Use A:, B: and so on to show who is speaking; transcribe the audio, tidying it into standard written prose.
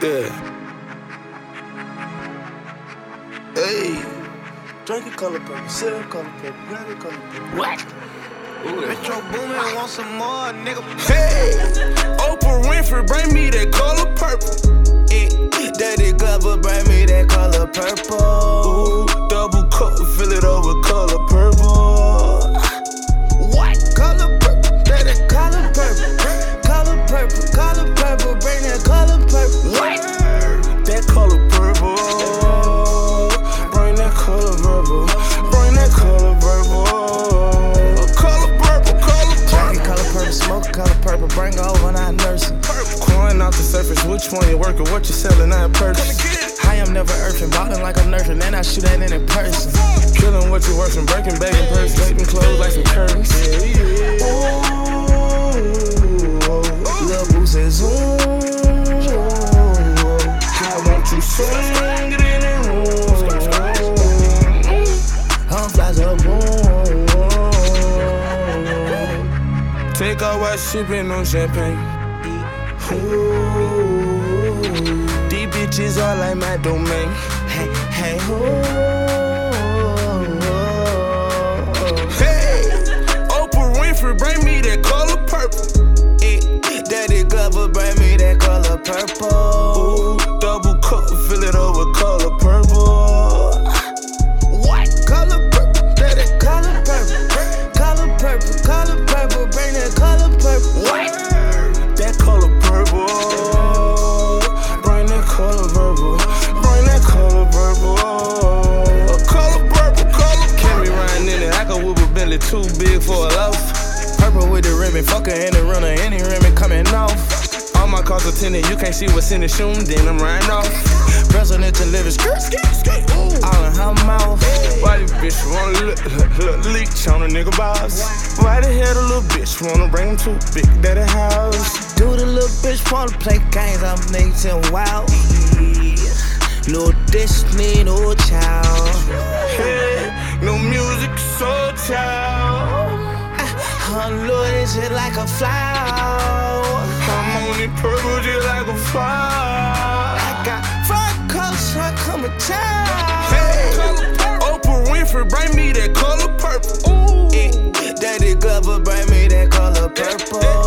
A: Yeah. Hey. Drink a color purple, sip a color purple, grab a color purple. What?
B: Metro Boomin, want some more, nigga.
A: Hey, Oprah Winfrey, bring me that color purple.
B: Daddy Glover, bring me that color purple.
A: Ooh, double cup, fill it over color purple.
B: What? Color purple, daddy color purple. Color purple, color purple, bring that color purple.
A: What? That color purple. Bring that color purple. Bring that color purple.
B: Smoke color purple, bring her over and I nurse it.
A: Coin off the surface, which one you working, what you selling, I purchase.
B: I am never earthing, ballin' like I'm nerfing, then I shoot at any person.
A: Killing what you working, breaking, begging, purse, waiting, clothes like some curtains.
B: Ooh, Lil' Boo says, ooh,
A: I want you swing it in the room.
B: I'm flies up, boom.
A: Take out while sipping on champagne. Ooh, these bitches are like my domain.
B: Hey, hey,
A: Hey, Oprah Winfrey, bring me that color purple.
B: Daddy Glover, bring me that color purple.
A: Ooh, double cup, fill it over color purple.
B: What? Color purple, daddy color purple. Color purple, color purple, bring that color purple.
A: What? That color purple. Bring that color purple. Bring that color purple. Color purple, color. Can't be riding in it. I can whip a belly too big for a loaf.
B: Purple with the ribbon, fuck her in the runner, any ribbon coming off.
A: All my cars are tinted, you can't see what's in the shoe, then I'm riding off.
B: Presidential living, skirt, all in her mouth.
A: Why this bitch wanna leech on a nigga boss? Why the hell the little bitch wanna bring him to Big Daddy house?
B: Do the little bitch wanna play games, I'm making wild. No Disney, no child.
A: Hey, no music, so child.
B: Unloaded shit like a flower.
A: I'm on it purple just like a fire.
B: I got front coats, I come a child.
A: Hey, Oprah Winfrey, bring me that color purple.
B: Daddy Glover, bring me that color purple.